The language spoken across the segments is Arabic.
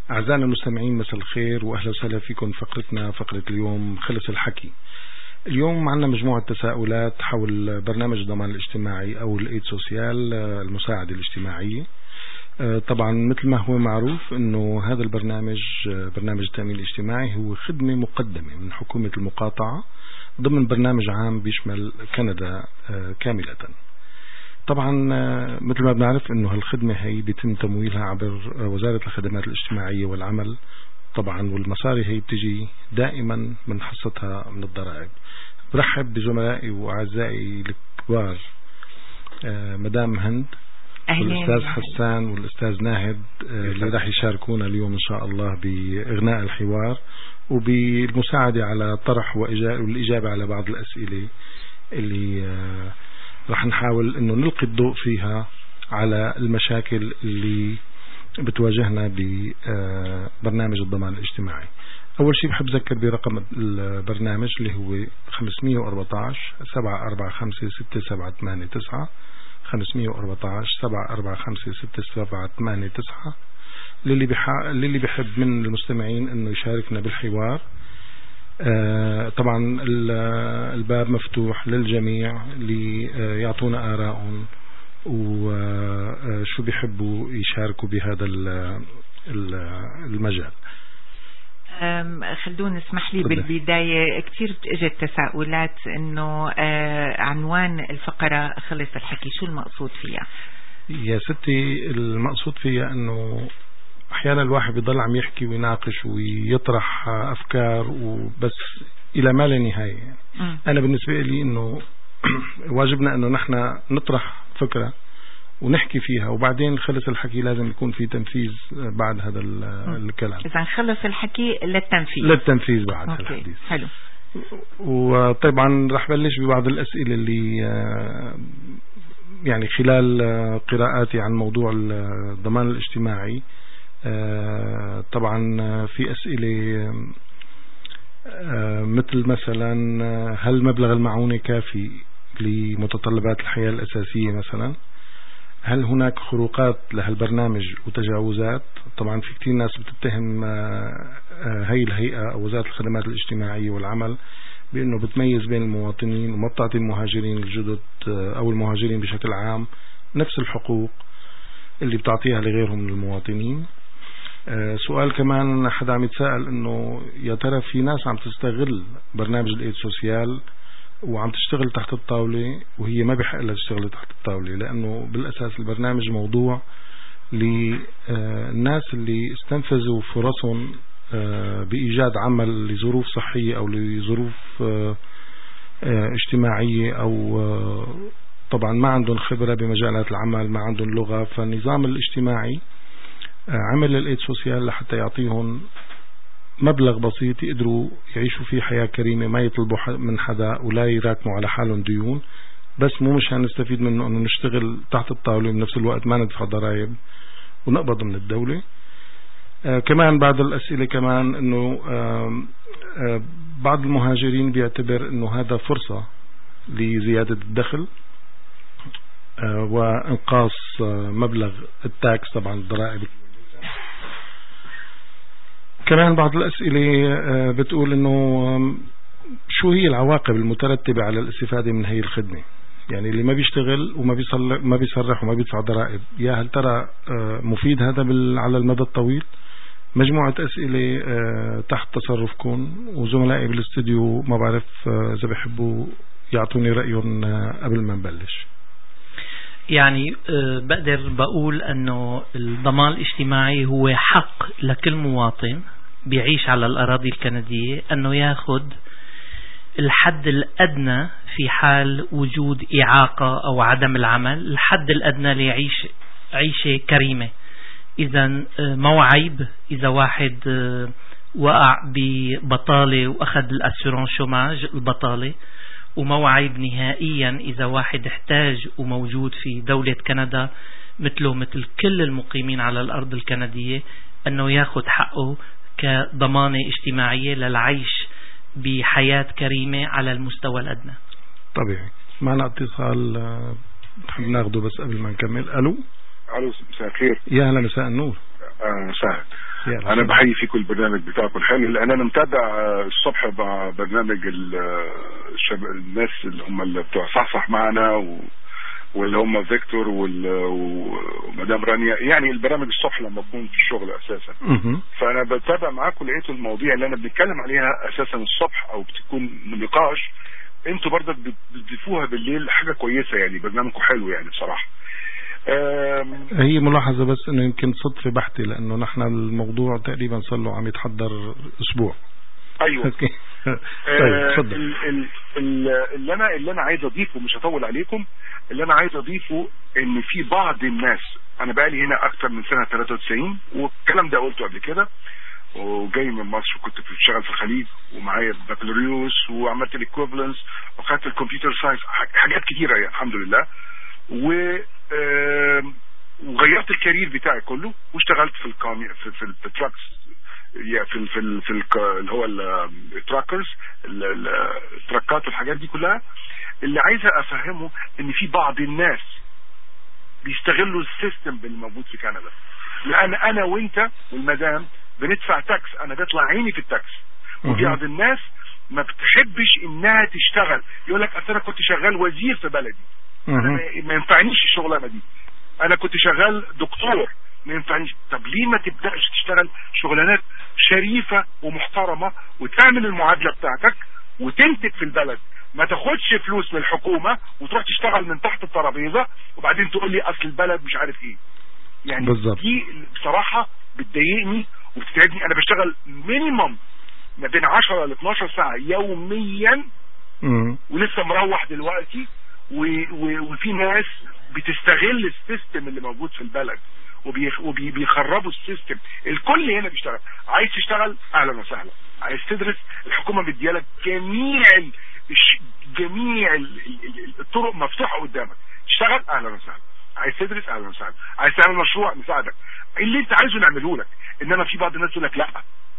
أعزائنا المستمعين، مساء الخير وأهلا وسهلا فيكم. فقرة اليوم خلص الحكي. اليوم عندنا مجموعة تساؤلات حول برنامج الضمان الاجتماعي أو الإيد سوسيال، المساعدة الاجتماعية. طبعا مثل ما هو معروف أنه هذا البرنامج، برنامج التأمين الاجتماعي، هو خدمة مقدمة من حكومة المقاطعة ضمن برنامج عام بيشمل كندا كاملة. طبعا مثل ما بنعرف انه هالخدمة هي بيتم تمويلها عبر وزارة الخدمات الاجتماعية والعمل طبعا، والمصاري هي بتجي دائما من حصتها من الضرائب. برحب بزملائي واعزائي الكبار، مدام هند والأستاذ حسان والأستاذ ناهد، اللي راح يشاركونا اليوم إن شاء الله بإغناء الحوار وبالمساعدة على طرح والإجابة على بعض الأسئلة اللي راح نحاول إنه نلقي الضوء فيها على المشاكل اللي بتواجهنا ببرنامج الضمان الاجتماعي. أول شيء بحب أذكر برقم البرنامج اللي هو 514 745 6789 514 745 6789 للي بحب من المستمعين إنه يشاركنا بالحوار. طبعا الباب مفتوح للجميع ليعطونا آراءهم وشو بيحبوا يشاركوا بهذا المجال. خلونا اسمح لي بالبداية، كتير اجت تساؤلات انه عنوان الفقرة خلص الحكي، شو المقصود فيها؟ يا ستي، المقصود فيها انه احيانا الواحد بيضل عم يحكي ويناقش ويطرح افكار وبس الى ما لا نهاية. انا بالنسبة لي انه واجبنا انه نحن نطرح فكرة ونحكي فيها، وبعدين خلص الحكي لازم يكون في تنفيذ بعد هذا الكلام. إذا خلص الحكي للتنفيذ بعد الحديث. حلو. وطبعا رح بلش ببعض الأسئلة اللي يعني خلال قراءاتي عن موضوع الضمان الاجتماعي. طبعا في أسئلة مثل مثلا هل مبلغ المعونة كافي لمتطلبات الحياة الأساسية مثلا؟ هل هناك خروقات لهالبرنامج وتجاوزات؟ طبعا في كتير ناس بتتهم هاي الهيئة أو وزارة الخدمات الاجتماعية والعمل بأنه بتميز بين المواطنين وما بتعطي المهاجرين الجدد أو المهاجرين بشكل عام نفس الحقوق اللي بتعطيها لغيرهم من المواطنين. سؤال كمان حدا عم يتساءل انه يا ترى في ناس عم تستغل برنامج الايد سوسيال وعم تشتغل تحت الطاولة وهي ما بحق لها تشتغل تحت الطاولة، لأنه بالأساس البرنامج موضوع للناس اللي استنفذوا فرصهم بإيجاد عمل لظروف صحية أو لظروف اجتماعية، أو طبعا ما عندهم خبرة بمجالات العمل، ما عندهم لغة. فالنظام الاجتماعي عمل الايد سوسيال لحتى يعطيهم مبلغ بسيط يقدروا يعيشوا فيه حياة كريمة، ما يطلبوا من حدا ولا يراكموا على حالهم ديون، بس مو مشان نستفيد منه انه نشتغل تحت الطاولة وبنفس الوقت ما ندفع ضرائب ونقبض من الدولة. كمان بعض الأسئلة كمان انه بعض المهاجرين بيعتبر انه هذا فرصة لزيادة الدخل وانقاص مبلغ التاكس، طبعا الضرائب. كمان بعض الأسئلة بتقول إنه شو هي العواقب المترتبة على الاستفادة من هي الخدمة؟ يعني اللي ما بيشتغل وما بيصرح وما بيدفع ضرائب، يا هل ترى مفيد هذا على المدى الطويل؟ مجموعة أسئلة تحت تصرفكم، وزملائي بالاستوديو ما بعرف إذا بيحبوا يعطوني رأيهم قبل ما نبلش. يعني بقدر بقول أنه الضمان الاجتماعي هو حق لكل مواطن بيعيش على الأراضي الكندية أنه ياخذ الحد الأدنى في حال وجود إعاقة أو عدم العمل، الحد الأدنى ليعيش عيشة كريمة. إذا ما هو عيب إذا واحد وقع ببطالة وأخذ الأسيرون شوماج البطالة، وما هو عيب نهائيا إذا واحد احتاج وموجود في دولة كندا مثله مثل كل المقيمين على الأرض الكندية أنه ياخذ حقه كضمانة اجتماعية للعيش بحياة كريمة على المستوى الأدنى. طبيعي. معنا اتصال نحب ناخده بس قبل ما نكمل. ألو. مساء الخير. يا هلا، مساء النور. مساء. انا بحيي فيكم البرنامج بتاعكم الحلو، لان انا متابع الصبح مع برنامج الناس اللي هم اللي بتوع صحصح معنا واللي هم فيكتور ومدام رانيا، يعني البرامج الصبح لما بكون في الشغل اساسا. فانا بتابع معاكم، لقيت المواضيع اللي انا بنتكلم عليها اساسا الصبح او بتكون نقاش، انتوا برضه بتضيفوها بالليل، حاجه كويسه يعني، برنامجكم حلو يعني بصراحه. هي ملاحظة بس انه يمكن صدفة بحتة، لانه نحن الموضوع تقريبا صار له عم يتحضر اسبوع. ايوه. طيب تفضل. اللي انا عايز اضيفه، مش هطول عليكم، اللي انا عايز اضيفه ان في بعض الناس، انا بقالي هنا اكتر من سنة 93، والكلام ده قلته قبل كده، وجاي من مصر وكنت بشتغل في الخليج ومعايا بكالوريوس وعملت الايكوفالنس وخدت الكمبيوتر ساينس، حاجات كتيرة يعني الحمد لله، وغيرت الكارير بتاعي كله واشتغلت في التراكس، في اللي هو التراكرز، التراكات والحاجات دي كلها. اللي عايزة افهمه ان في بعض الناس بيستغلوا السيستم اللي موجود في كندا، لان انا وانت والمدام بندفع تاكس، انا بيطلع عيني في التاكس، وبعض الناس ما بتحبش انها تشتغل، يقول لك انا كنت شغال وزير في بلدي، ما ينفعنيش الشغلانه دي، انا كنت شغال دكتور ما ينفعنيش. طب ليه ما تبداش تشتغل شغلانات شريفه ومحترمه وتعمل المعادله بتاعتك وتنتج في البلد، ما تاخدش فلوس من الحكومه وتروح تشتغل من تحت الترابيزه وبعدين تقول لي اصل البلد مش عارف ايه يعني. بالزبط. دي بصراحه بتضايقني وبتتعبني. انا بشتغل مينيمم ما بين 10 ل 12 ساعه يوميا، ولسه مروح دلوقتي، وفي ناس بتستغل السيستم اللي موجود في البلد وبيخربوا السيستم. الكل هنا بيشتغل، عايز تشتغل اهلا وسهلا، عايز تدرس الحكومه مديالك جميع الطرق مفتوحه قدامك، تشتغل اهلا وسهلا، عايز تدرس اهلا وسهلا، عايز تعمل مشروع نساعدك، اللي انت عايزه نعمله لك. انما في بعض الناس يقول لك لا،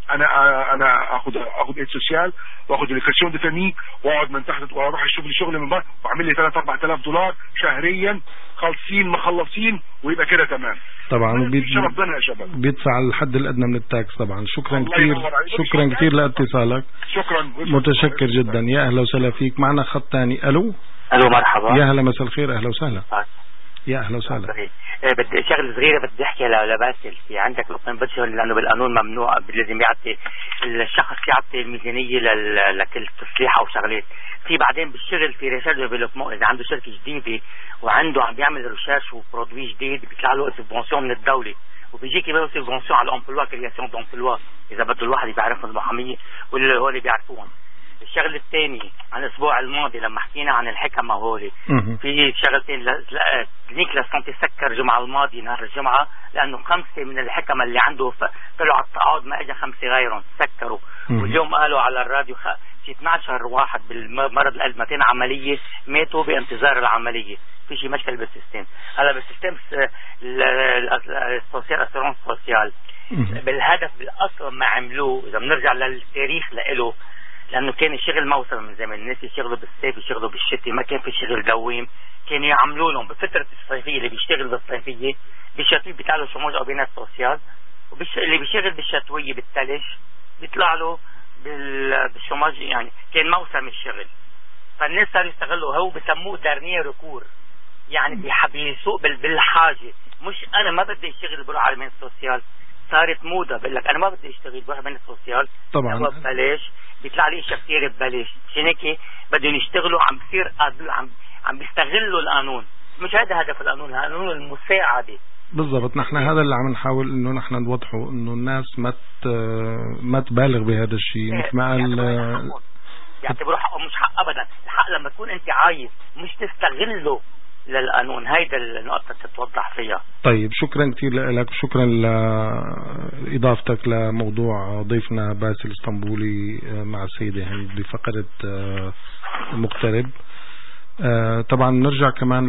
انا اخد ايد سوشيال واخد الكاسيون دي فامي واقعد من تحت واروح شغل من بره واعمل لي 3-4,000 دولار شهريا خالصين مخلصين ويبقى كده تمام. طبعا ربنا يا شباب بيدفع الحد الادنى من التاكس طبعا. شكرا كثير لاتصالك، شكرا متشكر جدا. يا اهلا وسهلا فيك. معنا خط ثاني. الو مرحبا. يا هلا مساء الخير. اهلا وسهلا. يا اهلا وسهلا. بدي شغله صغيره بدي احكي لباسل. في عندك نقطتين بدهم، لانه بالقانون ممنوع، لازم يعطي الشخص يعطي الميزانيه لكل تصليحه وشغلات. في بعدين بالشغل في ريشارج ديفلوبمون، اذا عنده شركه جديده وعنده عم بيعمل ريشيرش وبرودوي جديد بيطلع له سبونسيون من الدوله، وبيجي كمان سبونسيون على الامبلوا، كرياسيون دامبلوا، اذا بده الواحد بيعرفهم المحاميه واللي هول بيعرفوهم. الشغله الثانيه عن الاسبوع الماضي لما حكينا عن الحكمه هولي، في شغلتين. كلينيك لسانتي سكر الجمعه الماضيه نهار الجمعه، لانه 5 من الحكمه اللي عنده طلعوا على التقاعد، ما اجى 5 غيرهم سكروا. واليوم قالوا على الراديو في 12 واحد بالمرض القلب 200 عمليه ماتوا بانتظار العمليه. في شيء مشكله بالسيستم. هلا بالسيستم السوسيال اسيرونس سوسيال بالهدف بالاصل ما عملوه، اذا بنرجع للتاريخ له، لانه كان الشغل موسم من زمان، الناس يشتغلوا بالصيف يشتغلوا بالشتاء، ما كان في شغل دوام، كانوا يعملوا لهم بفتره الصيفيه. اللي بيشتغل بالصيفيه بالشتويه بيطلع له شموج او بيانات سوسيال، اللي بيشتغل بالشتويه بالثلج بيطلع له بالشماج، يعني كان موسم الشغل. فالناس صاروا يستغلوا، هو بسموه دارنيه ركور، يعني بيسوق بالحاجه. مش انا ما بدي اشتغل بروح على المين السوسيال، صارت موضه بقول لك انا ما بدي اشتغل بروح على المين السوسيال طبعا ببلاش، بيطلع لي اشياء كثير ببلاش. عشان هيك بدهم يشتغلوا، عم بيصير عم بيستغلوا القانون. مش هذا هدف القانون، القانون المساعده بالضبط. نحن هذا اللي عم نحاول انه نحن نوضحه، انه الناس ما تبالغ بهذا الشيء. مثل ما قال يعتبروا حقه مش حق ابدا. الحق لما تكون انت عايز مش تستغله للقانون. هيدا النقطة تتوضح فيها. طيب شكرا كثير لك، شكرا لإضافتك لموضوع ضيفنا باسل اسطنبولي مع السيدة هند بفقرة مقترب. طبعا نرجع كمان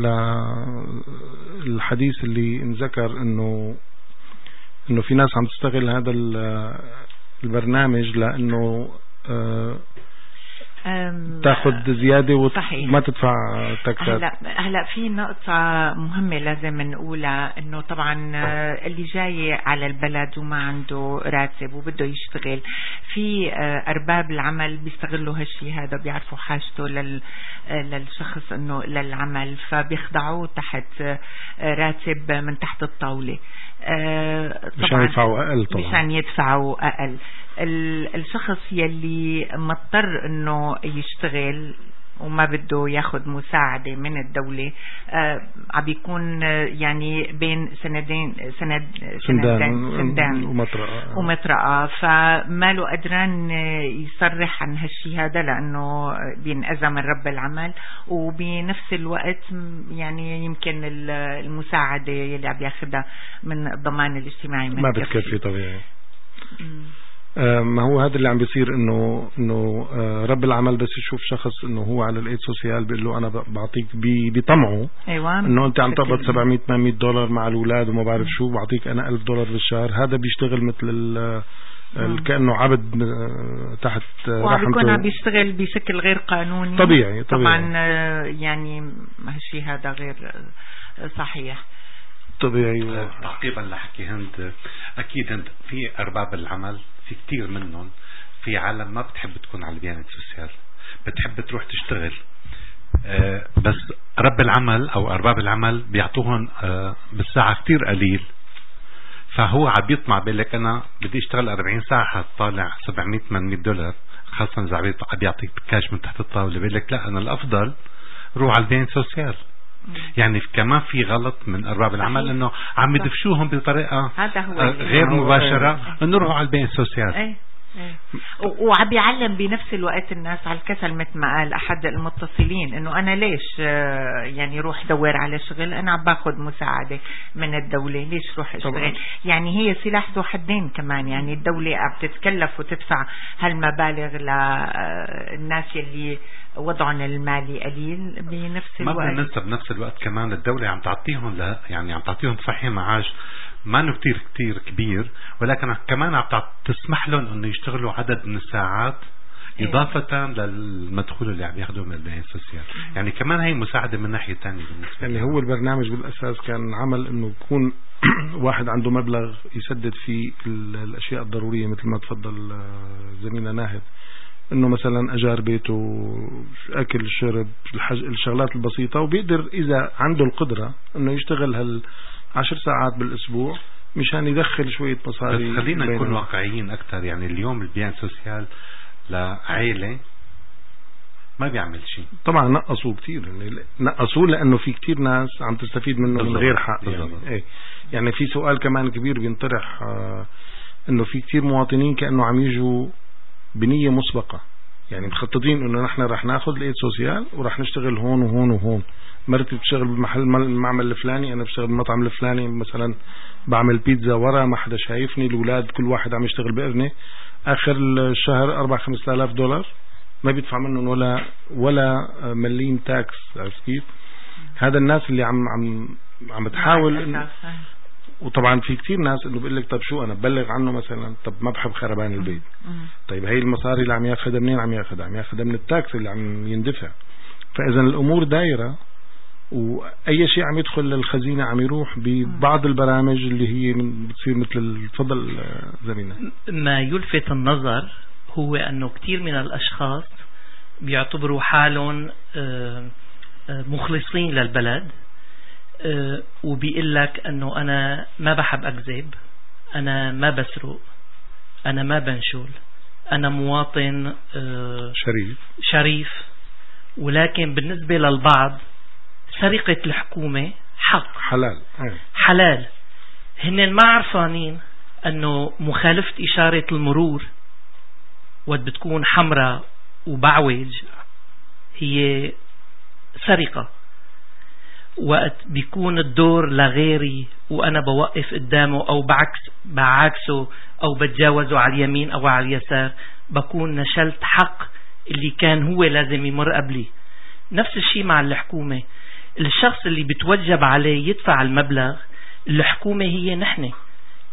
للحديث اللي انذكر انه في ناس عم تستغل هذا البرنامج، لانه تاخد زيادة وما تدفع تاكسات. هلا في نقطة مهمة لازم نقولها، انه طبعا اللي جاي على البلد وما عنده راتب وبده يشتغل، في ارباب العمل بيستغلوا هالشي هذا، بيعرفوا حاجته للشخص انه للعمل، فبيخضعوه تحت راتب من تحت الطاولة، مشان يدفعوا اقل. طبعا مشان يدفعوا اقل. الشخص يلي مضطر انه يشتغل وما بده ياخد مساعدة من الدولة، عم بيكون يعني بين سندان ومطرقة، فما له قدران يصرح عن هالشي هذا لأنه بينأذى من رب العمل، وبنفس الوقت يعني يمكن المساعدة يلي عم ياخدها من الضمان الاجتماعي ما بتكفي. طبيعي. ما هو هذا اللي عم بيصير، انه رب العمل بس يشوف شخص انه هو على الايد سوسيال بيقول له انا بعطيك بطمعه. أيوة. انه انت عم تقبض $700-800 مع الاولاد وما بعرف شو، بعطيك انا $1000 بالشهر. هذا بيشتغل مثل كأنه عبد تحت رحمته، وبيكون عم بيشتغل بشكل غير قانوني. طبيعي. طبعا يعني هالشيء هذا غير صحيح. طبيعي. تعقيبا لحكي هند، اكيد هند في ارباب العمل، في كتير منهم في عالم ما بتحب تكون على البيانات السوسيال، بتحب تروح تشتغل، بس رب العمل او ارباب العمل بيعطوهم بالساعة كتير قليل، فهو عم يطمع بيقول انا بدي اشتغل 40 ساعة حطالع $700-800، خاصة اذا عم يعطيك كاش من تحت الطاولة، بيقول لك لا انا الافضل روح على البيانات السوسيال. يعني كمان في غلط من أرباب العمل انه عم يدفشوهم بطريقة غير مباشرة انه روحوا على البيان السوسيال. وعم يعلم بنفس الوقت الناس على الكسل، مثل ما قال احد المتصلين انه انا ليش يعني روح دور على شغل، انا عم باخذ مساعدة من الدولة، ليش روح اشتغل طبعا. يعني هي سلاح ذو حدين كمان، يعني الدولة عم تتكلف وتدفع هالمبالغ للناس يلي وضعنا المالي قليل، بنفس الوقت ما بننسى بنفس الوقت كمان الدولة عم تعطيهم يعني عم تعطيهم صحيح معاش ما انه كتير كبير، ولكن كمان عم تسمح لهم انه يشتغلوا عدد من الساعات إضافة للمدخول اللي عم ياخذوه من البيان السوسيال. يعني كمان هي مساعدة من ناحية تانية بالنسبة يعني هو البرنامج بالأساس كان عمل انه يكون واحد عنده مبلغ يسدد فيه الأشياء الضرورية، مثل ما تفضل زميلنا ناهد، انه مثلا اجار بيته، اكل، شرب، الشغلات البسيطة، وبيقدر اذا عنده القدرة انه يشتغل 10 ساعات بالاسبوع مشان يدخل شوية مصاري. بس خلينا نكون واقعيين اكثر، يعني اليوم البيان سوسيال لعائلة ما بيعمل شيء. طبعا نقصوا كتير، نقصوا لانه في كتير ناس عم تستفيد منه من غير حق. يعني في سؤال كمان كبير بينطرح، انه في كتير مواطنين كأنه عم يجوا بنية مسبقة، يعني مخططين انه نحن رح ناخذ الايد سوسيال ورح نشتغل هون وهون وهون. مرتي بتشتغل بالمحل المعمل الفلاني، انا بشتغل بالمطعم الفلاني، مثلا بعمل بيتزا ورا ما حدا شايفني، الاولاد كل واحد عم يشتغل بقرنة، اخر الشهر $4,000-5,000 ما بيدفع منهم ولا مليم تاكس. عرفت كيف؟ هذا الناس اللي عم تحاول وطبعا في كتير ناس انه بيقول لك طب شو انا ببلغ عنه مثلا، طب ما بحب خربان البيت. طيب هي المصاري اللي عم ياخذها منين؟ عم ياخذها من التاكس اللي عم يندفع. فاذا الامور دايرة، واي شيء عم يدخل للخزينة عم يروح ببعض البرامج اللي هي بتصير مثل تفضل زميلنا. ما يلفت النظر هو انه كتير من الاشخاص بيعتبروا حالهم مخلصين للبلد، وبيقول لك انه انا ما بحب اكذب، انا ما بسرق، انا ما بنشل، انا مواطن شريف. ولكن بالنسبة للبعض سرقة الحكومة حق حلال. هن ما عرفانين انه مخالفة اشارة المرور وقت بتكون حمراء وبعوج هي سرقة، وقت بيكون الدور لغيري وانا بوقف قدامه او بعكسه او بتجاوزه على اليمين او على اليسار، بكون نشلت حق اللي كان هو لازم يمر قبلي. نفس الشيء مع الحكومة، الشخص اللي بتوجب عليه يدفع المبلغ، الحكومة هي نحن،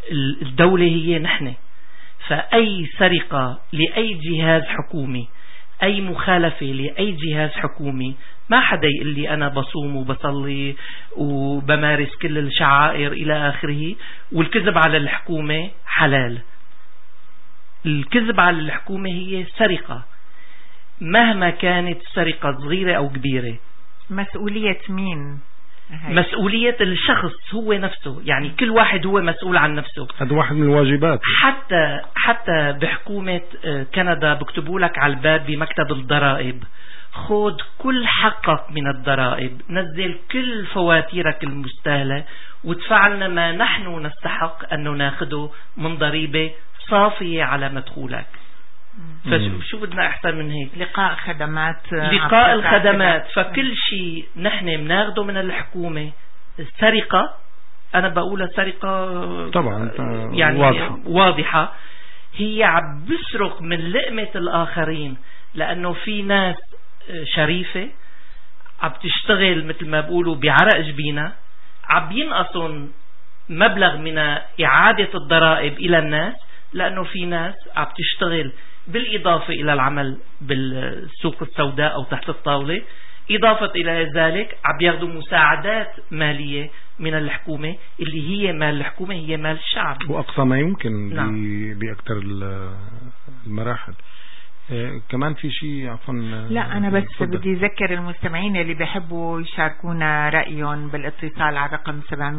الدولة هي نحن. فأي سرقة لأي جهاز حكومي أي مخالفة لأي جهاز حكومي ما حدا يقول لي أنا بصوم وبصلي وبمارس كل الشعائر إلى آخره والكذب على الحكومة حلال. الكذب على الحكومة هي سرقة مهما كانت سرقة صغيرة أو كبيرة. مسؤولية مين؟ مسؤولية الشخص هو نفسه، يعني كل واحد هو مسؤول عن نفسه. هذا واحد من الواجبات. حتى بحكومة كندا بكتبوا لك على الباب بمكتب الضرائب خذ كل حقك من الضرائب، نزل كل فواتيرك المستاهلة وادفع لنا ما نحن نستحق أن ناخده من ضريبة صافية على مدخولك. فشو بدنا أحسن من هيك؟ لقاء الخدمات. فكل شيء نحن بناخده من الحكومة سرقة، أنا بقولها سرقة طبعا يعني واضحة. هي عم بسرق من لقمة الآخرين، لأنه في ناس شريفة عم تشتغل مثل ما بقولوا بعرق جبينة، عم ينقصون مبلغ من إعادة الضرائب إلى الناس، لأنه في ناس عم تشتغل بالإضافة إلى العمل بالسوق السوداء أو تحت الطاولة. إضافة إلى ذلك عم ياخذوا مساعدات مالية من الحكومة اللي هي مال الحكومة، هي مال الشعب وأقصى ما يمكن. نعم. بأكثر المراحل. كمان في شيء عفوا. لا أنا بس بدي أذكر المستمعين اللي بيحبوا يشاركونا رأيهم بالاتصال على رقم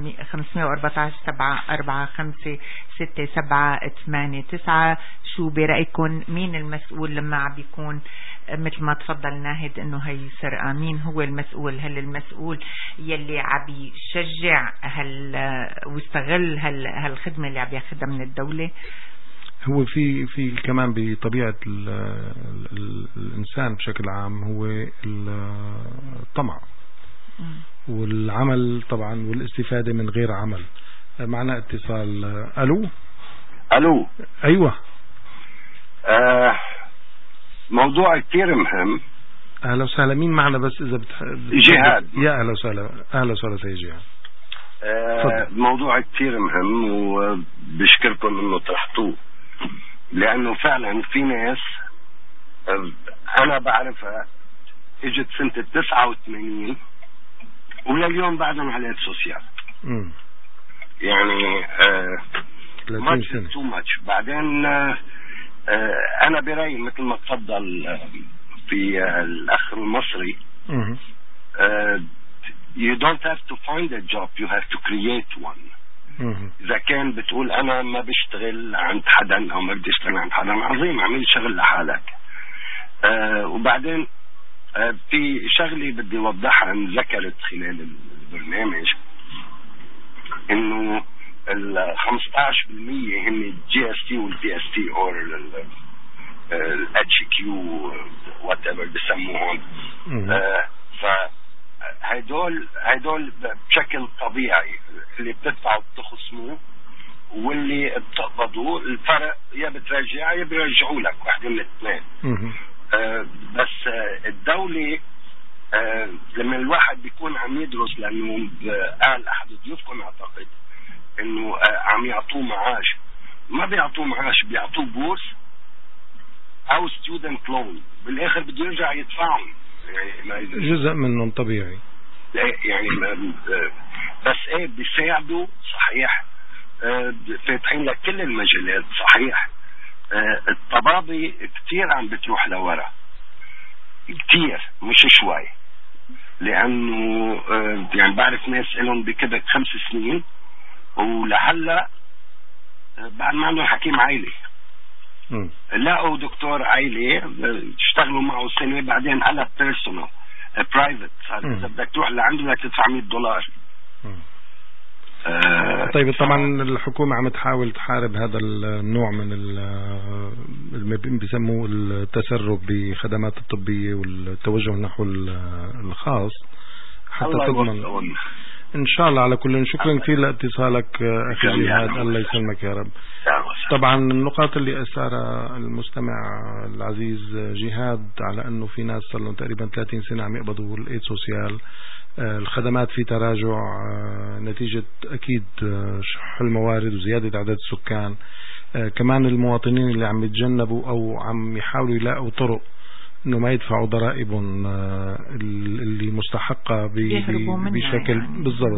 514-745-6789. شو برأيكم مين المسؤول لما عم بيكون مثل ما تفضل ناهد انه هي سرقة؟ مين هو المسؤول؟ هل المسؤول يلي عم يشجع ويستغل هالخدمة اللي عم ياخدها من الدولة؟ هو في كمان بطبيعة الإنسان بشكل عام هو الطمع والعمل طبعا والاستفادة من غير عمل. معنا اتصال. ألو. أيوة. موضوع كتير مهم. أهلا وسهلا. مين معنا بس إذا جهاد. يا أهلا وسهلا. أهلا وسهلا سيد جهاد. موضوع كتير مهم وبشكركم انه طرحتوه، لانه فعلا في ناس انا بعرفها اجت سنة 89 ولليوم بعدهم على السوسيال. يعني much is too much. بعدين انا برأيي مثل ما تفضل في الاخ المصري you don't have to find a job, you have to create one. إذا كان بتقول أنا ما بشتغل عند حدا أو ما بدي أشتغل عند حدا، عظيم، عمل شغل لحالك. وبعدين في شغلة بدي أوضحها، ذكرت خلال البرنامج إنه 15% هم GST والPST أو HQ whatever بسموهم. هيدول بشكل طبيعي اللي بتدفعوا بتخصموه، واللي بتقبضوه الفرق يا بترجع يا بيرجعوا لك، واحدة من الاثنين. بس الدولة لما الواحد بيكون عم يدرس، لأنه قال أحد ضيوفكم أعتقد إنه عم يعطوه معاش، ما بيعطوه معاش، بيعطوه بورس أو ستودنت لون، بالآخر بده يرجع يدفعهم. يعني جزء منهم طبيعي يعني بس ايه بيساعدوا صحيح، فاتحين لك كل المجالات صحيح. الطبابة كتير عم بتروح لورا كتير مش شوي، لانه يعني بعرف ناس لهم بكبك 5 سنين ولهلا بعد ما عندهم حكيم عائلي لقوا دكتور عائلي اشتغلوا معه سنة، بعدين قلب بيرسونال برايفت، صار اذا بدك تروح لعنده بدك تدفع $100. طيب طبعا الحكومة عم تحاول تحارب هذا النوع من اللي بيسموه التسرب بخدمات الطبية والتوجه نحو الخاص حتى تضمن ان شاء الله. على كل شكرا كثير لاتصالك اخي جهاد، الله يسلمك يا رب. طبعا النقاط اللي اثارها المستمع العزيز جهاد على انه في ناس صار لهم تقريبا 30 سنة عم يقبضوا الايد سوسيال، الخدمات في تراجع نتيجة اكيد شح الموارد وزيادة عدد السكان، كمان المواطنين اللي عم يتجنبوا او عم يحاولوا يلاقوا طرق انه ما يدفعوا ضرائبهم اللي مستحقة بشكل يعني. بالضبط.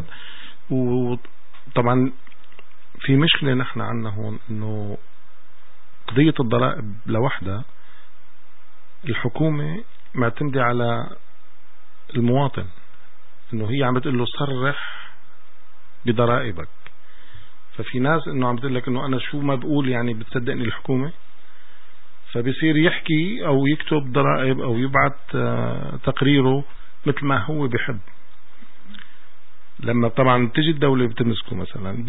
وطبعا في مشكلة نحن عنا هون انه قضية الضرائب لوحدها الحكومة معتمدة على المواطن، انه هي عم بتقول له صرح بضرائبك. ففي ناس انه عم بتقول لك انه انا شو ما بقول يعني بتصدقني الحكومة، فبصير يحكي او يكتب ضرائب او يبعث تقريره مثل ما هو بيحب. لما طبعا تجي الدولة بتمسكه مثلا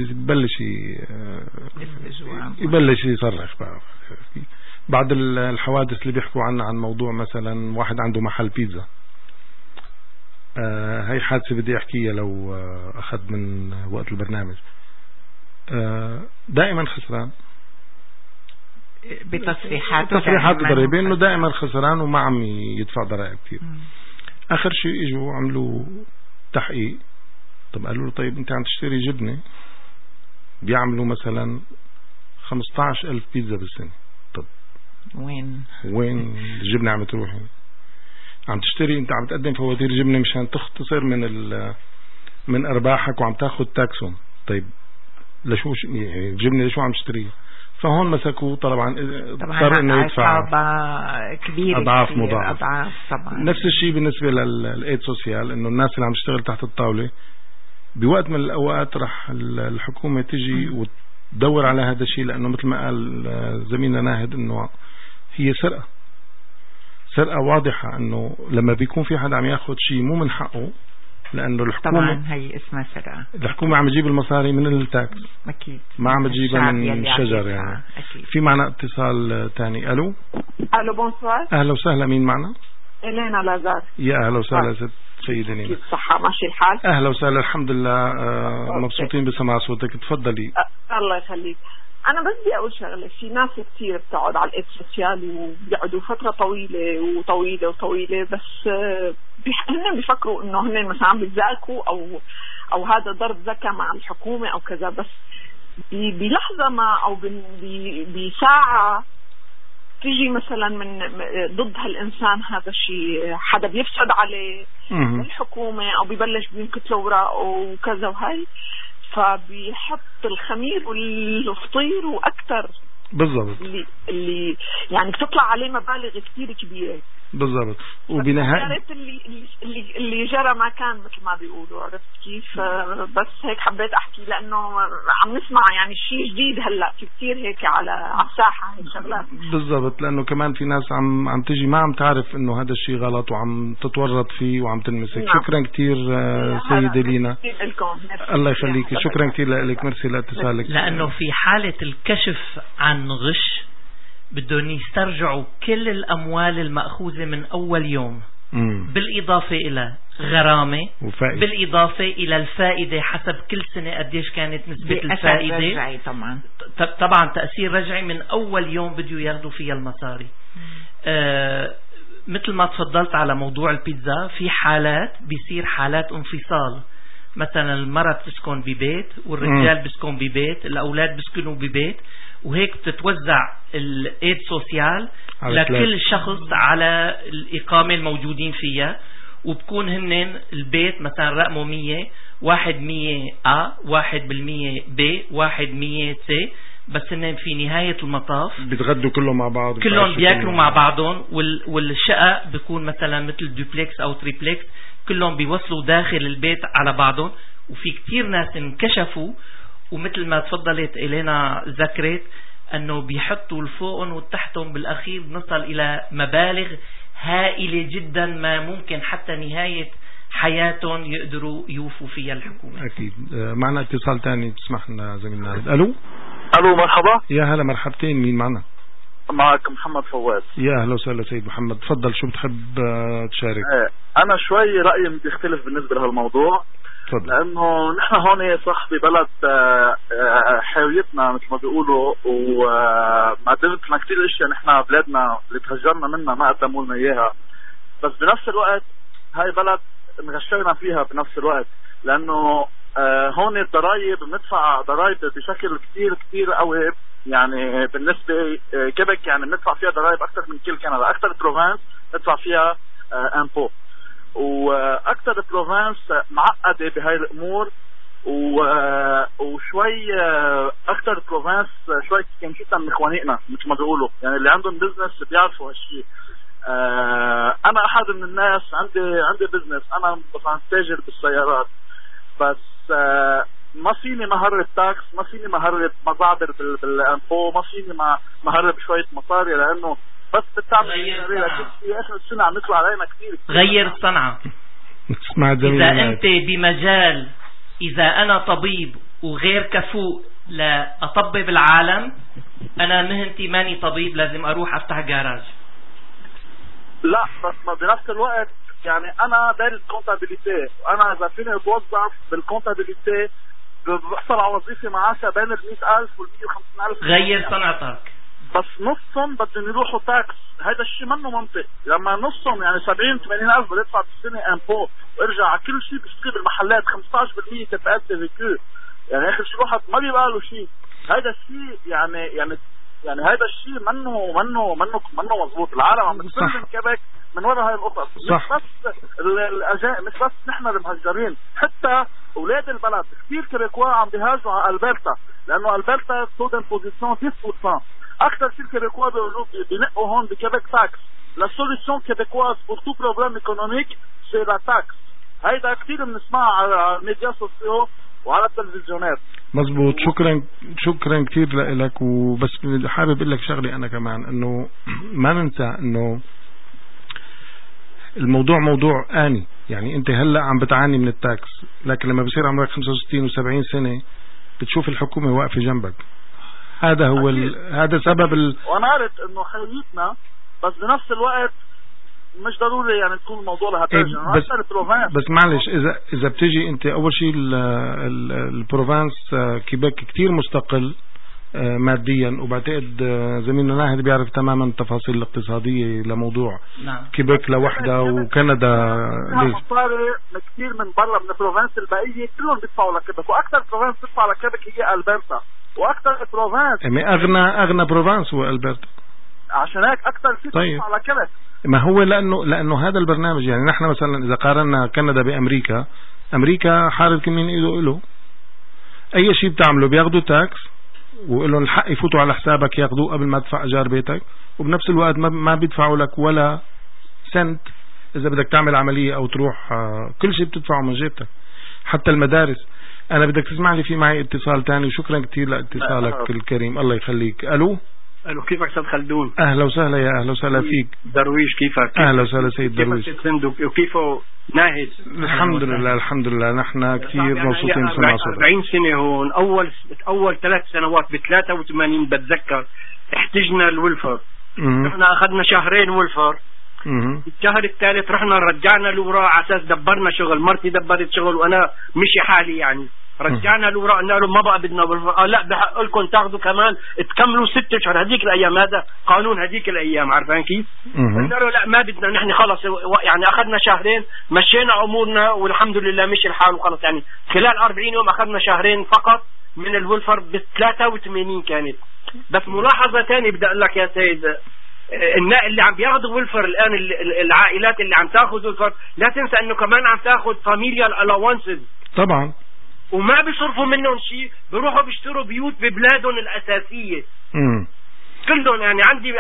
يبلش يصرخ بقى. بعد الحوادث اللي بيحكوا عنها عن موضوع مثلا واحد عنده محل بيتزا، هاي حادثة بدي احكيها لو اخذ من وقت البرنامج. دائما خسران بتصريحات ضريبين، انه دائما خسران وما عم يدفع ضرائب كثير. اخر شيء اجوا عملوا تحقيق. طب قالوا له طيب انت عم تشتري جبنة بيعملوا مثلا 15,000 بيتزا بالسنة. طب وين الجبنة عم تروح؟ عم تشتري، انت عم تقدم فواتير جبنة مشان تختصر من ارباحك وعم تاخذ تاكسون. طيب لشو يعني الجبنة لشو عم تشتريها؟ فهون مسكوه طبعا اضطر انه يدفع كبيرة اضعاف مضاعفة. طبعا نفس الشيء بالنسبة للايد سوسيال، انه الناس اللي عم تشتغل تحت الطاولة بوقت من الاوقات رح الحكومة تجي وتدور على هذا الشيء، لانه مثل ما قال زميلنا ناهد انه هي سرقة واضحة. انه لما بيكون في حدا عم ياخذ شيء مو من حقه، لانه الحكومة طبعا هي اسمها سرقة. الحكومة عم تجيب المصاري من التاكس، اكيد ما عم تجيبها من الشجر يعني. أكيد. في معنا اتصال تاني. الو بونسوار. اهلا وسهلا، مين معنا؟ إلينا لازار. يا اهلا وسهلا سيدة لينا. كيف الصحة؟ ماشي الحال؟ اهلا وسهلا، الحمد لله. مبسوطين بسماع صوتك، تفضلي. الله يخليك. انا بس بدي اقول شغله، في ناس كثير بتقعد على الايد سوسيال وبيقعدوا فتره طويله بس هن بيفكروا انه هن مثلا عم بيتذاكوا او هذا ضرب ذكاء مع الحكومه او كذا، بس بلحظه ما او بساعه تيجي مثلا من ضد هالإنسان هذا الشيء، حدا بيفسد عليه الحكومة أو بيبلش بينكت له اوراق وكذا وهاي، فبيحط الخمير والفطير وأكثر بالضبط اللي يعني بتطلع عليه مبالغ كثير كبيرة بالضبط. وبنهاية اللي جرى ما كان مثل ما بيقولوا، عرفت كيف؟ بس هيك حبيت احكي لانه عم نسمع يعني شيء جديد هلا، في كثير هيك على الساحه هيك شغلات. بالضبط، لانه كمان في ناس عم تجي ما عم تعرف انه هذا الشيء غلط وعم تتورط فيه وعم تنمسك. نعم. شكرا كثير سيدة لينا، الله يخليك. شكرا كثير لك، ميرسي لاتصالك. لانه في حالة الكشف عن غش بدهم يسترجعوا كل الأموال المأخوذة من أول يوم، بالإضافة إلى غرامة وفائدة. بالإضافة إلى الفائدة حسب كل سنة قديش كانت نسبة الفائدة. طبعا تأثير رجعي من أول يوم بديو ياخدوا فيها المصاري. مثل ما تفضلت على موضوع البيتزا، في حالات بيصير حالات انفصال، مثلا المرأة بتسكن ببيت والرجال بيسكن ببيت، الأولاد بيسكنوا ببيت، وهيك بتتوزع الايد سوسيال لكل شخص على الإقامة الموجودين فيها، وبكون هنن البيت مثلا رقمه 100، 100 A، 1% B، 100 C، بس هنن في نهاية المطاف بيتغدوا كلهم مع بعض، كلهم بياكلوا مع بعضهم، والشقة بيكون مثلا مثل دوبلكس أو تريبلكس، كلهم بيوصلوا داخل البيت على بعضهم. وفي كتير ناس انكشفوا، ومثل ما تفضلت إلينا ذكرت أنه بيحطوا الفوقهم والتحتهم، بالأخير بنصل إلى مبالغ هائلة جدا ما ممكن حتى نهاية حياتهم يقدروا يوفوا فيها الحكومة. أكيد. معنا اتصال تاني تسمح لنا زميلنا. ألو مرحبا. يا هلا، مرحبتين، مين معنا؟ معك محمد فواز. يا هلا وسهلا سيد محمد، تفضل، شو بتحب تشارك؟ أنا شوي رأيي بيختلف بالنسبة لهالموضوع، لأنه نحن هون صح ببلد حاويتنا مثل ما بيقولوا، وما قدمتنا كتير اشياء نحن بلادنا اللي تهجرنا منها ما قدموا لنا اياها، بس بنفس الوقت هاي بلد انغشينا فيها بنفس الوقت، لأنه هون الضرايب بندفع ضرايب بشكل كتير قوي يعني بالنسبة كيبك يعني بندفع فيها ضرائب أكثر من كل كندا. أكثر بروفانس ندفع فيها امبو، وأكثر بروفانس معقدة بهاي الأمور، وشوي أكثر بروفانس شوي كان جدا من إخوانينا مثل ما بيقولوا، يعني اللي عندهم بزنس بيعرفوا هالشيء. أنا أحد من الناس عندي بزنس، أنا مثلا تاجر بالسيارات، بس ما فيني مهرب تاكس، ما فيني مهرب مزعبر بالانفو، ما فيني مهرب شوية مصاري، لأنه بس بتعمل آخر السنة عم يطلع علينا كثير. غير الصنعة. إذا أنت بمجال، إذا أنا طبيب وغير كفؤ لأطبب العالم، أنا مهنتي ماني طبيب، لازم أروح أفتح جاراج. لا بس ما بنفس الوقت يعني أنا داري الكونتابيليتي، وأنا إذا فيني أتوظف بالكونتابيليتي بحصل على وظيفة معاشها بين 100,000 وال 150,000. غير صنعتك. بس نصهم بدهم يروحوا تاكس، هذا الشيء منه منطق. لما نصهم يعني 70-80,000 بدفع بالسنة امبو، وارجع على كل شيء بيشتري بالمحلات 15% تبقى تفيكو، يعني اخر شيء واحد ما بيبقى له شيء. هذا الشيء يعني هذا الشيء منه مضبوط. العالم عم بتفل من كيبك من وراء هاي القصص. مش بس نحن المهجرين، حتى اولاد البلد كثير كيبيكوا عم بيهاجروا على البرتا، لانه البرتا تو ديمبوزيسيون 10%. اكثر شيء كيبيكوا بينقوا هون بكيبك تاكس. لا سوليسيون كيبيكواز بور تو بروبليم ايكونوميك سي لا تاكس. هيدا كثير بنسمعها على الميديا سوسيو وعلى التلفزيونات. مزبوط. شكرا كثير لك. وبس حابب اقول لك شغله انا كمان، انه ما ننسى انه الموضوع موضوع آني. يعني انت هلا عم بتعاني من التاكس، لكن لما بصير عمرك 65 و70 سنة بتشوف الحكومة واقفة جنبك. هذا هو هذا سبب وانا قلت انه خيتنا، بس بنفس الوقت مش ضروري يعني تكون الموضوع لهالدرجة. بس معلش، اذا بتجي انت اول شيء البروفانس كيبك كتير مستقل ماديا، وبعتقد زميلنا ناهد بيعرف تماما التفاصيل الاقتصادية لموضوع كيبك لوحدها وكندا. ليش مصاري كثير من برا من البروفانس البقية كلهم بيدفعوا لكيبك، واكثر بروفانس بتدفع لكيبك هي البرتا، واكثر بروفانس اغنى بروفانس هو البرتا، عشان هيك اكثر شيء بتدفع لكيبك. ما هو لانه هذا البرنامج، يعني نحن مثلا اذا قارنا كندا بامريكا، امريكا حارب من ايده له، اي شيء بتعمله بياخذوا تاكس وقلهم الحق يفوتوا على حسابك ياخذوه قبل ما تدفع ايجار بيتك، وبنفس الوقت ما بيدفعوا لك ولا سنت اذا بدك تعمل عملية او تروح، كل شيء بتدفعه من جيبتك، حتى المدارس. انا بدك تسمع لي، في معي اتصال تاني، وشكرا كتير لاتصالك الكريم، الله يخليك. الو كيفك استاذ خلدون؟ اهلا وسهلا، يا اهلا وسهلا فيك. درويش كيفك؟ اهلا وسهلا سيد درويش. وكيفه ناهد؟ الحمد لله نحن كثير مبسوطين بسمع صوتك. 40 سنة هون، اول 3 سنوات ب 83 بتذكر احتجنا الولفر، احنا اخذنا شهرين ولفر، الشهر الثالث رحنا رجعنا الوراء على اساس دبرنا شغل، مرتي دبرت شغل وانا مشي حالي يعني، رجعنا الوراء قلنا لهم ما بقى بدنا ولفر، لا بحق لكم تاخذوا كمان تكملوا 6 اشهر. هذيك الايام هذا قانون هذيك الايام، عارفين كيف؟ قلنا له لا ما بدنا نحن خلص، يعني اخذنا شهرين مشينا امورنا والحمد لله مشي الحال وخلص. يعني خلال 40 يوم اخذنا شهرين فقط من الولفر ب 83 كانت. بس ملاحظة ثانية بدي اقول لك يا سيد، اللي عم بياخذوا ولفر الان، العائلات اللي عم تاخذ ولفر، لا تنسى انه كمان عم تاخذ فاميليال الاونسز طبعا، وما بيصرفوا منهم شيء، بيروحوا بيشتروا بيوت ببلادهم الاساسيه كلهم. يعني عندي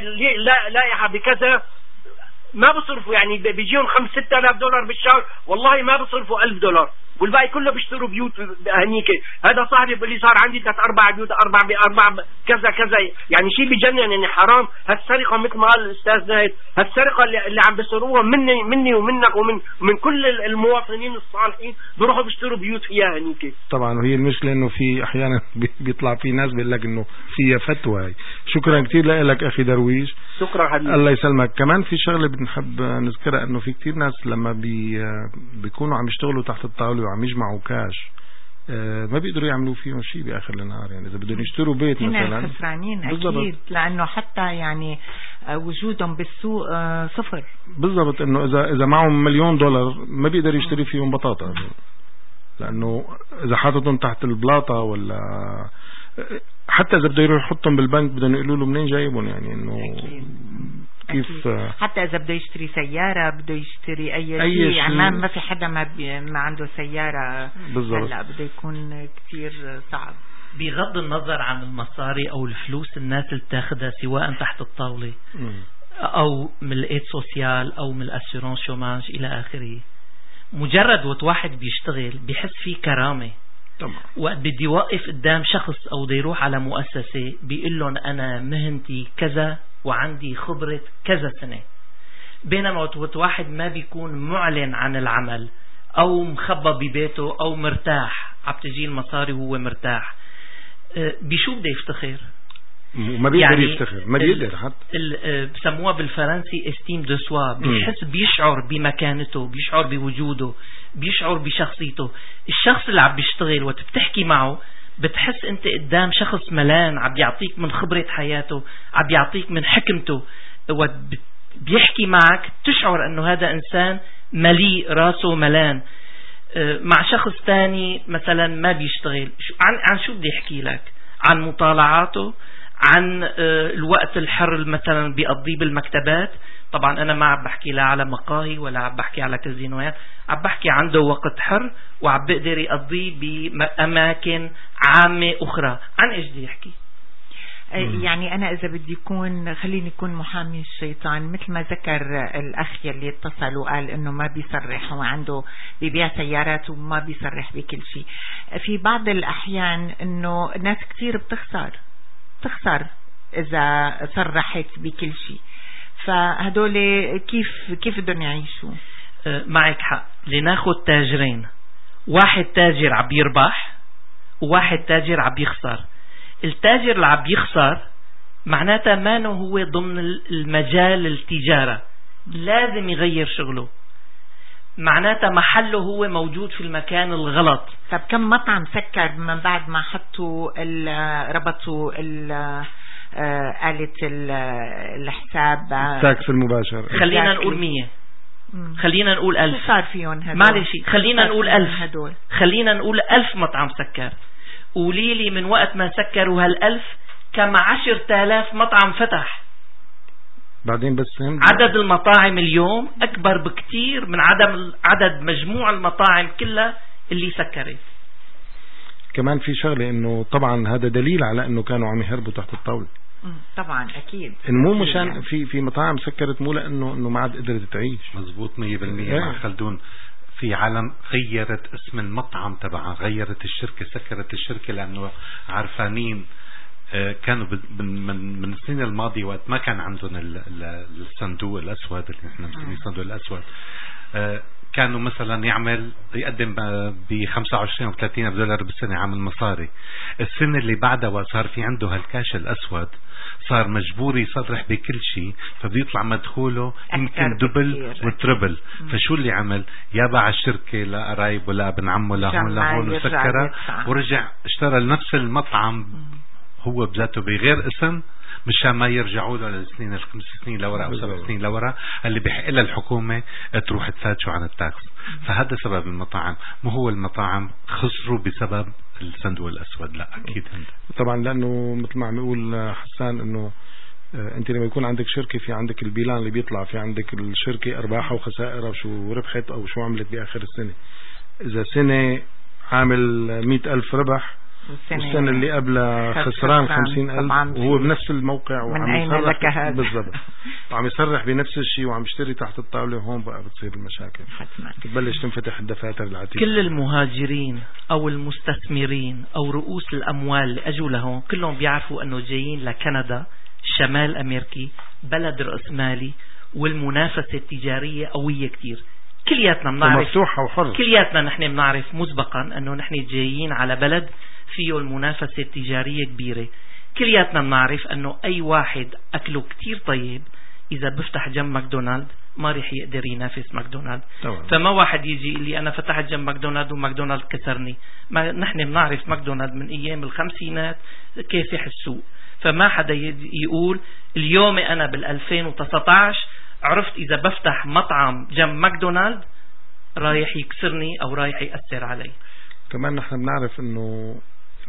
لائحه بكذا ما بيصرفوا، يعني بيجيهم 5-6 آلاف دولار بالشهر، والله ما بيصرفوا $1000، والباقي كله بيشتروا بيوت هنيك. هذا صاحبي اللي صار عندي 3-4 بيوت، 4 كذا يعني شيء بجنن. يعني حرام هالسرقه مثل ما قال الاستاذ نايد، هالسرقه اللي عم بيصيروها مني ومنك ومن كل المواطنين الصالحين، بيروحوا بيشتروا بيوت فيها هنيك. طبعا، وهي المشكله انه في احيانا بيطلع في ناس بيقول لك انه فيها فتوى هي. شكرا كثير لك اخي درويش. شكرا حبيبي، الله يسلمك. كمان في شغله بنحب نذكرها، انه في كثير ناس لما بيكونوا عم يشتغلوا تحت الطاوله وعم يجمعوا كاش، ما بيقدروا يعملوا فيهم شيء باخر النهار. يعني اذا بدهم يشتروا بيت مثلا خسرانين اكيد، لانه حتى يعني وجودهم بالسوق صفر. بالضبط، انه اذا معهم $1,000,000 ما بيقدر يشتري فيهم بطاطا، لانه اذا حاططهم تحت البلاطه ولا حتى إذا بده يروح يحطهم بالبنك بدهم يقولوا له منين جايبهم، يعني إنه كيف حتى إذا بده يشتري سيارة بده يشتري أي شيء، يعني ما في حدا ما عنده سيارة بالضبط. هلا بده يكون كتير صعب. بغض النظر عن المصاري أو الفلوس الناس اللي بتاخدها سواء تحت الطاولة أو من الإيد سوسيال أو من الأسيرون شوماج إلى آخره، مجرد وقت واحد بيشتغل بيحس فيه كرامة. طبعا. وقت بدي وقف قدام شخص أو بدي يروح على مؤسسة بيقول لهم أنا مهنتي كذا وعندي خبرة كذا سنة، بينما وقت واحد ما بيكون معلن عن العمل أو مخبى ببيته أو مرتاح عم تجي المصاري وهو مرتاح، بشو بده يفتخر؟ ما بيقدر يعني يفتخر، ما بيقدر حتى بسموها بالفرنسي استيم دو سوا، بيحس بيشعر بمكانته، بيشعر بوجوده، بيشعر بشخصيته. الشخص اللي عم بيشتغل وقت بتحكي معه بتحس انت قدام شخص ملان عم بيعطيك من خبرة حياته، عم بيعطيك من حكمته، وقت بيحكي معك تشعر انه هذا انسان مليء راسه ملان. مع شخص تاني مثلا ما بيشتغل، عن شو بدي احكي لك؟ عن مطالعاته، عن الوقت الحر مثلا بيقضيه بالمكتبات. طبعا انا ما عم بحكي لا على مقاهي ولا عم بحكي على كازينوات، عم بحكي عنده وقت حر وعم بقدر يقضيه بأماكن عامة أخرى. عن إيش بدي يحكي؟ يعني أنا إذا بدي خليني يكون محامي الشيطان، مثل ما ذكر الأخ اللي اتصل وقال إنه ما بيصرح وعنده بيبيع سيارات وما بيصرح بكل شيء. في بعض الأحيان إنه ناس كتير بتخسر إذا صرحت بكل شيء، فهدول كيف بدهم يعيشوا؟ معك حق. لناخد تاجرين، واحد تاجر عم يربح وواحد تاجر عم يخسر. التاجر اللي عم يخسر معناتها ما هو ضمن المجال التجارة، لازم يغير شغله، معناتها محله هو موجود في المكان الغلط. طب كم مطعم سكر من بعد ما حطوا ربطوا آلة الحساب التاكس المباشر؟ خلينا نقول 100، خلينا نقول 1000. صار فيهم هدول؟ معلش خلينا نقول 1000. خلينا نقول 1000 مطعم سكر. قولي لي من وقت ما سكروا هال1000 كم 10,000 مطعم فتح. بعدين بس عدد المطاعم اليوم أكبر بكتير من عدد مجموع المطاعم كلها اللي سكرت. كمان في شغلة إنه طبعا هذا دليل على إنه كانوا عم يهربوا تحت الطاولة. طبعا أكيد. مو مشان يعني في مطاعم سكرت، مو لأنه ما عاد قدرت تعيش. مزبوط 100%. مع خلدون في عالم غيرت اسم المطعم تبعها، غيرت الشركة، سكرت الشركة لأنه عارفانين. كانوا من السنين الماضية وقت ما كان عندهم الصندوق الأسود اللي نحن بنسميه الصندوق الأسود، كانوا مثلا يقدم ب 25 أو 30 دولار بالسنة عامل مصاري. السنة اللي بعدها وصار في عنده هالكاش الأسود صار مجبور يصرح بكل شيء، فبيطلع مدخوله يمكن دبل وتربل. فشو اللي عمل؟ يا باع الشركة لقرايب ولا ابن عمه لهون وسكرها، ورجع اشترى لنفس المطعم هو بذاته بغير اسم، مشان ما يرجعوا له للسنين ال5 سنين لورا او 7 سنين لورا اللي بيحق لها الحكومة تروح تفادشوا عن التاكس. فهذا سبب المطاعم، مو هو المطاعم خسروا بسبب الصندوق الأسود، لا أكيد طبعا. لأنه مثل ما عم يقول حسان إنه أنت لما يكون عندك شركة في عندك البيلان اللي بيطلع، في عندك الشركة أرباحها وخسائرها وشو ربحت أو شو عملت بآخر السنة. إذا سنة عامل 100,000 ربح والسنة اللي قبلها خسران 50,000 وهو بنفس الموقع وعم يصرح بالضبط وعم يصرح بنفس الشيء وعم يشتري تحت الطاولة، هون بقى بتصير المشاكل، تبلش تنفتح الدفاتر العتيقة. كل المهاجرين أو المستثمرين أو رؤوس الأموال اللي أجوا لهون كلهم بيعرفوا أنه جايين لكندا، الشمال الأمريكي، بلد رأسمالي والمنافسة التجارية قوية كتير. كلياتنا بنعرف، مفتوحة وحرة، كلياتنا نحن بنعرف مسبقا أنه نحن جايين على بلد فيه المنافسة التجارية كبيرة. كلياتنا بنعرف أنه أي واحد أكله كتير طيب إذا بفتح جنب ماكدونالد ما رح يقدر ينافس ماكدونالد. فما واحد يجي لي أنا فتحت جنب ماكدونالد وماكدونالد كسرني. ما نحن بنعرف ماكدونالد من أيام الخمسينات كيف السوق. فما حدا يقول اليوم أنا بال2019 عرفت إذا بفتح مطعم جنب ماكدونالد رايح يكسرني أو رايح يأثر علي. كمان نحن بنعرف إنه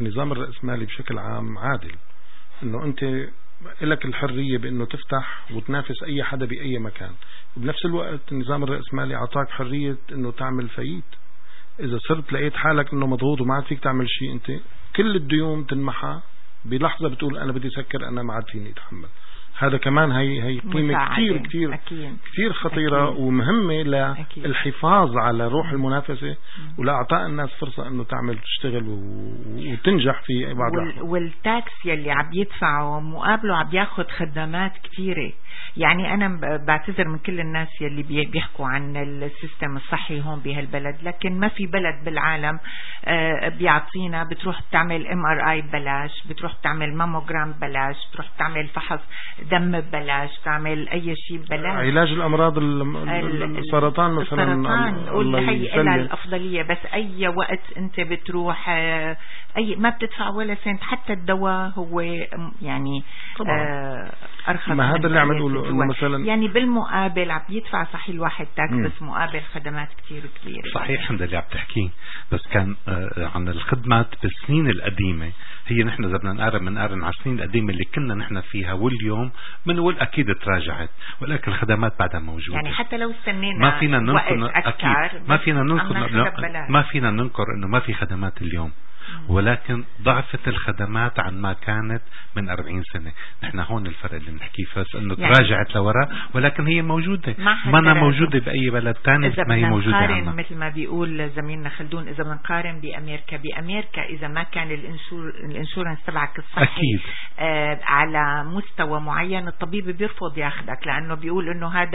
النظام الرأسمالي بشكل عام عادل، انه انت لك الحرية بانه تفتح وتنافس اي حدا باي مكان، وبنفس الوقت النظام الرأسمالي اعطاك حرية انه تعمل فايت. اذا صرت لقيت حالك انه مضغوط وما عاد فيك تعمل شيء، انت كل الديون تنمحى بلحظة، بتقول انا بدي سكر، انا ما عاد فيني اتحمل. هذا كمان هي قيمة كتير خطيرة أكيد. ومهمة للحفاظ على روح المنافسة ولأعطاء الناس فرصة أنه تعمل تشتغل وتنجح في بعض الأحوال. والتاكس يلي عم يدفعه مقابله عم ياخد خدمات كتيرة. يعني أنا بعتذر من كل الناس يلي بيحكوا عن السيستم الصحي هون بهالبلد، لكن ما في بلد بالعالم بيعطينا بتروح تعمل MRI ببلاش، بتروح تعمل ماموجرام ببلاش، بتروح تعمل فحص دم ببلاش، تعمل أي شيء ببلاش، علاج الأمراض السرطان مثلا هي إلها الأفضلية. بس أي وقت أنت بتروح أي ما بتدفع ولا سنت، حتى الدواء هو يعني أرخص. ما هذا اللي عم نقوله مثلا، يعني بالمقابل عم يدفع صحيح الواحد تاكس بس مقابل خدمات كتير كبيرة. صحيح هذا اللي عم تحكيه، بس كان عن الخدمات بالسنين القديمة. هي نحن إذا بدنا نقارن على السنين القديمة اللي كنا نحن فيها واليوم بنقول أكيد تراجعت، ولكن الخدمات بعدها موجودة. يعني حتى لو استنينا ما فينا ننكر أكيد، ما فينا ننكر إنه ما في خدمات اليوم، ولكن ضعفت الخدمات عن ما كانت من 40 سنة. نحن هون الفرق اللي بنحكيه، بس انه يعني تراجعت لوراء، ولكن هي موجودة، ما أنا موجودة بأي بلد تاني، ما هي موجودة عنا. مثل ما بيقول زميلنا خلدون، إذا بنقارن بأمريكا إذا ما كان الانشورنس تبعك الصحي على مستوى معين، الطبيب بيرفض ياخدك، لأنه بيقول إنه هذا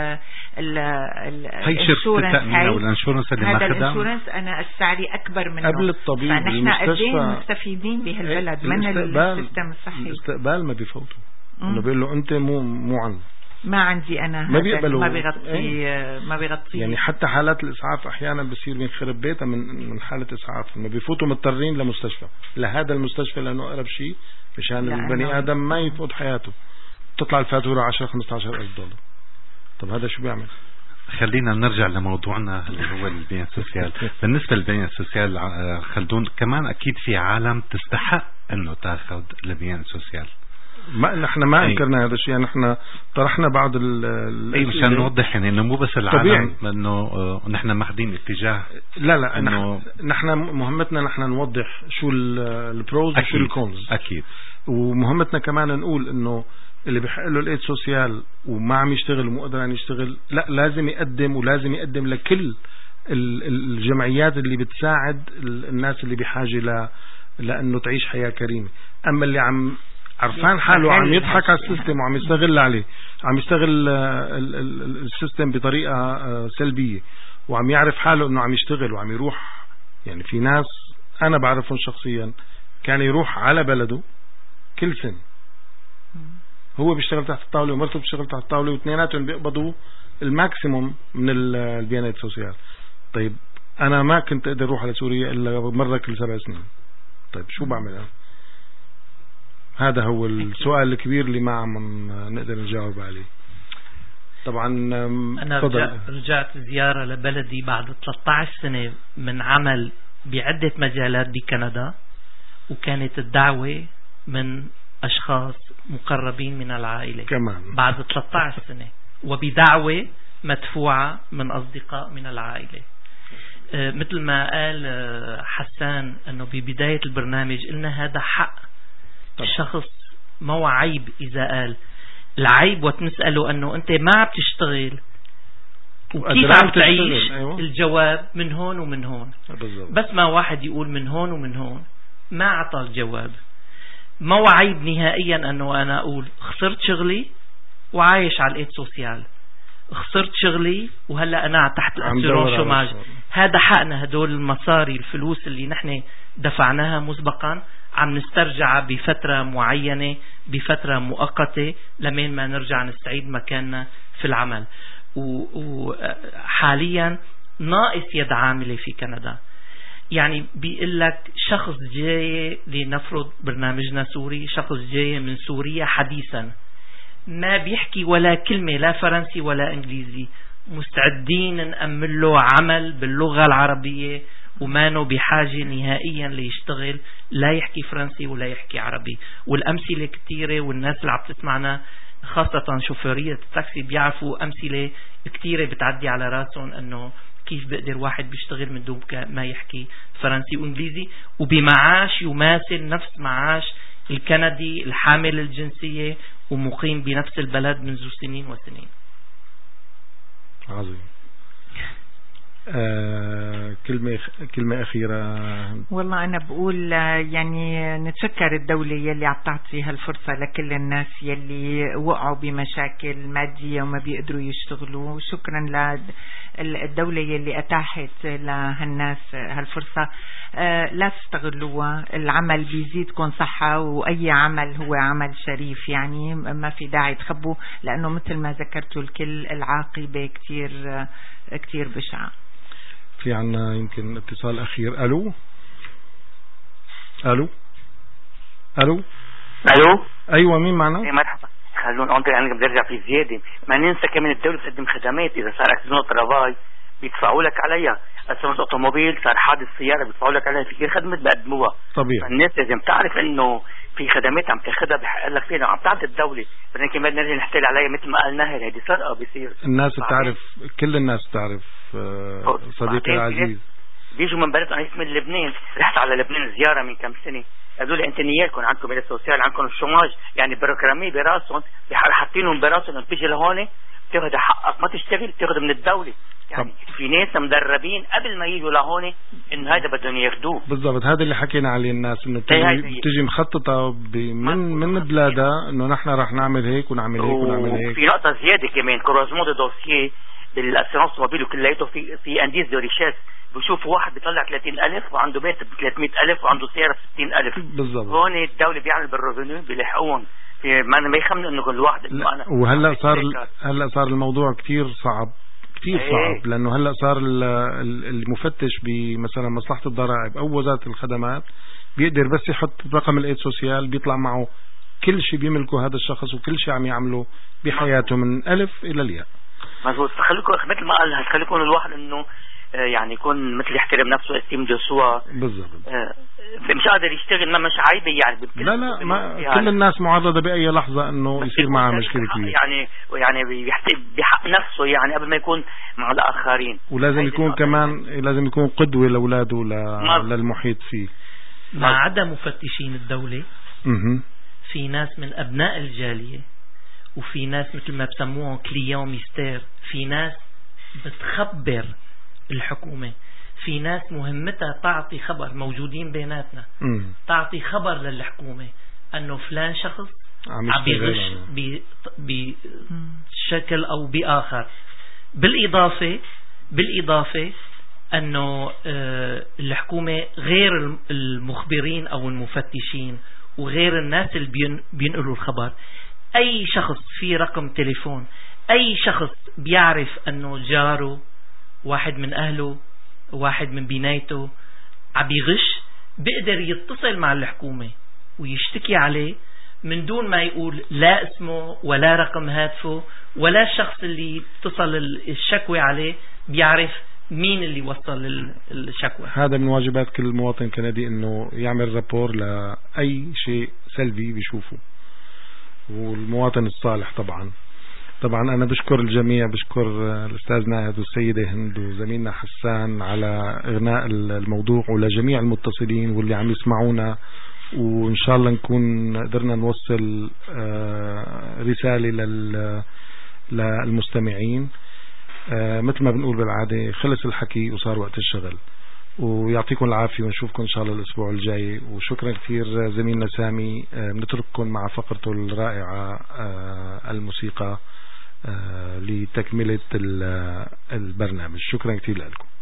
الانشورنس اللي هذا الانشورنس أنا السعري أكبر منه قبل الطبيب. فنحن قدين مستفيدين بهالبلد من السيستم الصحي. الاستقبال ما بيفوتوا، انه بيقول له انت مو عندي، ما عندي انا، ما بيقبلوا، ما بيغطي. يعني حتى حالات الاسعاف احيانا بصير بينخرب بيتها من حاله اسعاف، ما بيفوتوا مضطرين لمستشفى، لهذا المستشفى لانه اقرب شيء مشان البني ادم ما يفوت حياته، تطلع الفاتوره 10-15 ألف دولار. طب هذا شو بيعمل؟ خلينا نرجع لموضوعنا اللي هو البنية السوسيال. بالنسبة للبنية السوسيال خلدون، كمان أكيد في عالم تستحق أنه تاخذ البنية السوسيال. نحن ما انكرنا هذا الشيء، نحن طرحنا بعض مشان نوضح يعني انه مو بس العالم، انه نحن ماخذين اتجاه. لا نحن مهمتنا نحن نوضح شو البروز وشو الكونز. اكيد. ومهمتنا كمان نقول انه اللي بيحق له الايد سوسيال وما عم يشتغل ومو قادر يشتغل، لا لازم يقدم، ولازم يقدم لكل الجمعيات اللي بتساعد الناس اللي بحاجة لأنه تعيش حياة كريمة. أما اللي عرفان حاله عم يضحك على السيستم وعم يستغل عليه، عم يستغل السيستم بطريقة سلبية، وعم يعرف حاله انه عم يشتغل وعم يروح. يعني في ناس انا بعرفهم شخصيا كان يروح على بلده كل سنة، هو بيشتغل تحت الطاولة ومرته بيشتغل تحت الطاولة، واثنيناتهم بيقبضوا الماكسيموم من البيانات السوسيال. طيب انا ما كنت اقدر اروح على سوريا الا مرة كل 7 سنين. طيب شو بعمل انا؟ هذا هو السؤال الكبير اللي ما عم نقدر نجاوب عليه. طبعا أنا رجعت زيارة لبلدي بعد 13 سنة من عمل بعدة مجالات بكندا، وكانت الدعوة من أشخاص مقربين من العائلة كمان بعد 13 سنة، وبدعوة مدفوعة من أصدقاء من العائلة. مثل ما قال حسان أنه ببداية البرنامج قلنا هذا حق الشخص، ما هو عيب إذا قال. العيب وتنسأله أنه أنت ما عم تشتغل وكيف عم تعيش. أيوة. الجواب من هون ومن هون بالضبط. بس ما واحد يقول من هون ومن هون ما أعطى الجواب. ما هو عيب نهائيا أنه أنا أقول خسرت شغلي وعايش على الإيد سوسيال، خسرت شغلي وهلأ أنا تحت الأسيرون شوماج. هذا حقنا، هدول المصاري الفلوس اللي نحن دفعناها مسبقا عم نسترجع بفترة معينة، بفترة مؤقتة، لمين ما نرجع نستعيد مكاننا في العمل. وحاليا ناقص يد عاملة في كندا. يعني بيقول لك شخص جاي، لنفرض برنامجنا سوري، شخص جاي من سوريا حديثا ما بيحكي ولا كلمة لا فرنسي ولا انجليزي، مستعدين نأمن له عمل باللغة العربية ومانه بحاجة نهائيا ليشتغل لا يحكي فرنسي ولا يحكي عربي. والأمثلة كتيرة، والناس اللي عم تسمعنا خاصة شوفيرية التاكسي بيعرفوا أمثلة كتيرة بتعدي على راسهم أنه كيف بقدر واحد بيشتغل من دون ما يحكي فرنسي وإنجليزي وبمعاش يماثل نفس معاش الكندي الحامل الجنسية ومقيم بنفس البلد منذ سنين وسنين. عظيم. كلمة أخيرة. والله أنا بقول يعني نتشكر الدولة يلي عم تعطي هالفرصة لكل الناس يلي وقعوا بمشاكل مادية وما بيقدروا يشتغلوا. شكرا للدولة يلي أتاحت لهالناس هالفرصة. لا تستغلوها، العمل بيزيدكم صحة، وأي عمل هو عمل شريف، يعني ما في داعي تخبوا، لأنه مثل ما ذكرتوا الكل العاقبة كتير بشعة. في عنا يمكن اتصال أخير. ألو ألو ألو ألو أيوة، مين معنا؟ مرحبا. خلونا أنا بدي أرجع في زيادة. ما ننسى كمان الدولة بتقدم خدمات. إذا صار أكسيدون ترافاي بيدفعوا لك عليها، أسمنت أوتوموبيل صار حادث سيارة بيدفعوا لك عليها، في كثير خدمات بقدموها. طبيعي. الناس لازم تعرف إنه في خدمات عم تاخذها بحق لك فيها عم تعطي الدولة، بدنا كمان نرجع نحتال عليها مثل ما قال ناهر. هذه سرقة بيصير. الناس بتعرف، كل الناس بتعرف صديقي العزيز. بيجوا من بلد. أنا اسمي لبنان، رحت على لبنان زيارة من كم سنة، قالوا لي انت نيالكم عندكم بيت سوسيال، عندكم الشوماج، يعني بيروقراطية براسهم حاطينهم براسهم بتيجي لهون تاخذ حقك ما تشتغل تاخذ من الدولة. يعني في ناس مدربين قبل ما يجوا لهون انه هذا بدهم ياخذوه. بالضبط، هذا اللي حكينا عليه. الناس انه بتجي مخططة من بلادها انه نحن راح نعمل هيك ونعمل هيك ونعمل هيك. في نقطة زيادة كمان، كروزمون دو دوسييه بالاسيرانس موبيل وكلياته في انديز دو ريشيس، بشوفوا واحد بيطلع 30,000 وعنده بيت ب 300,000 وعنده سيارة ب 60,000. بالضبط. هون الدولة بيعمل بالريفينيو بيلحقون في ما يخمنوا انه كل واحد. وهلا صار الموضوع كتير صعب صعب، لانه هلا صار المفتش بمثلا مصلحة الضرائب او وزارة الخدمات بيقدر بس يحط رقم الايد سوسيال بيطلع معه كل شيء بيملكه هذا الشخص وكل شيء عم يعمله بحياته من الف الى الياء. مظبوط. خليكم مثل ما قال، خليكم الواحد انه يعني يكون مثل يحترم نفسه، استيم دو سوا. بالضبط. مش قادر يشتغل، ما مش عيبه يعني. لا ما كل الناس معرضة بأي لحظة انه يصير معها مشكلة كبيرة. يعني بحق نفسه يعني قبل ما يكون مع الآخرين. ولازم يكون كمان لازم يكون قدوة لأولاده للمحيط فيه. مع عدم مفتشين الدولة في ناس من أبناء الجالية، وفي ناس مثل ما بسموهم كليون ميستير، في ناس بتخبر الحكومة، في ناس مهمتها تعطي خبر، موجودين بيناتنا، تعطي خبر للحكومة أنه فلان شخص عم بيغش بشكل أو بآخر. بالإضافة أنه الحكومة غير المخبرين أو المفتشين وغير الناس اللي بينقلوا الخبر، أي شخص في رقم تليفون، أي شخص بيعرف أنه جاره، واحد من أهله، واحد من بنايته عم بيغش، بيقدر يتصل مع الحكومة ويشتكي عليه من دون ما يقول لا اسمه ولا رقم هاتفه ولا الشخص اللي اتصل الشكوى عليه بيعرف مين اللي وصل الشكوى. هذا من واجبات كل مواطن كندي انه يعمل رابور لأي شيء سلبي بيشوفه، والمواطن الصالح طبعا أنا بشكر الجميع، بشكر الأستاذ ناهد والسيدة هند وزميلنا حسان على إغناء الموضوع، ولجميع المتصلين واللي عم يسمعونا، وإن شاء الله نكون قدرنا نوصل رسالة للمستمعين. مثل ما بنقول بالعادة، خلص الحكي وصار وقت الشغل، ويعطيكم العافية ونشوفكم إن شاء الله الأسبوع الجاي. وشكرا كثير زميلنا سامي، بنترككم مع فقرته الرائعة الموسيقى لتكملة البرنامج. شكرا كثير لكم.